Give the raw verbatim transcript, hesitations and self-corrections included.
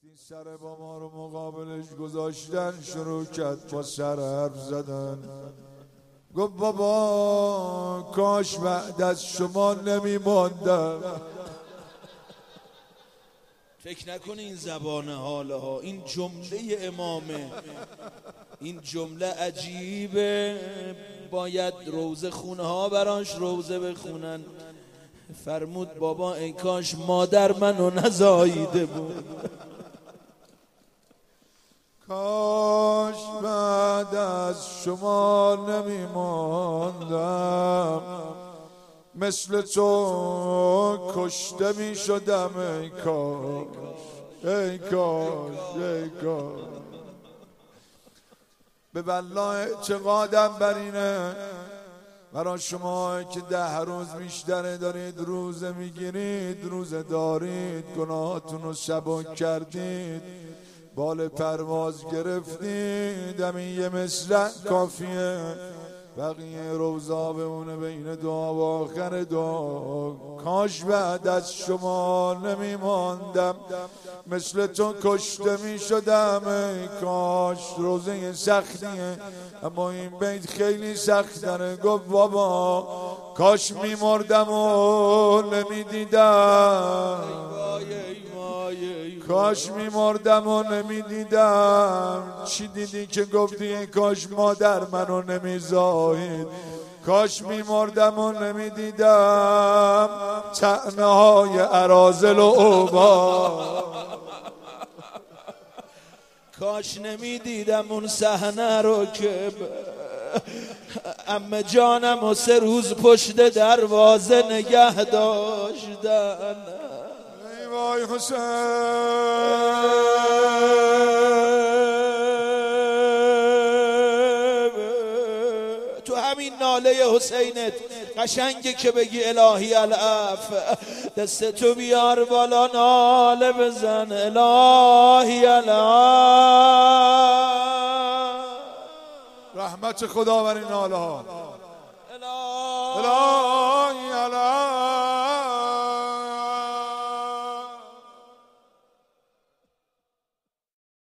وقتی سر با ما رو مقابلش گذاشتن شروع کرد با سر حرف زدن. گفت بابا کاش بعد از شما نمیماندم. فکر نکنی این زبان حاله ها، این جمله امامه، این جمله عجیبه. باید روزه خونه ها براش روزه بخونن. فرمود بابا ای کاش مادر منو نزاییده بود، کاش بعد از شما نمیماندم، مثل تو کشته می شدم ای کاش ای کاش ای کاش. به والله اعتقادم بر اینه برای شما که ده روز بیشتره دارید روزه میگیرید، روزه دارید، گناهاتون رو سبک کردید، بال پرواز گرفتید، همین یه مصرع کافیه، بقیه روزا بمونه بین دعا و آخر دعا. کاش بعد از شما نمیماندم، مثل تو کشته میشدم ای کاش. روزه سختیه اما این بیت خیلی سخت داره. گفت بابا کاش میمردم و نمیدیدم، کاش میمردم و نمیدیدم. چی دیدی که گفتی کاش مادر منو نمیزایید؟ کاش میمردم و نمیدیدم طعنه های اراذل و اوبا. کاش نمیدیدم اون صحنه رو که عمه جانم و سه روز پشت دروازه نگه داشتن. ای وای حسین، تو همین ناله حسینت قشنگه که بگی الهی العف، دست تو بیار بالا ناله بزن الهی العف. رحمت خدا بر این ناله ها. الهی